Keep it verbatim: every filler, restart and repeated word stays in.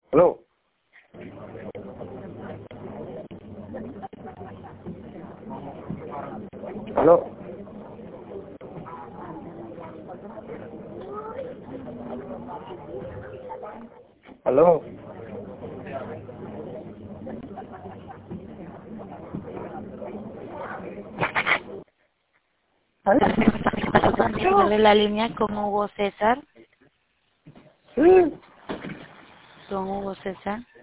Aló. Aló. Aló. Dale la línea con Hugo César. Sí. Con Hugo César.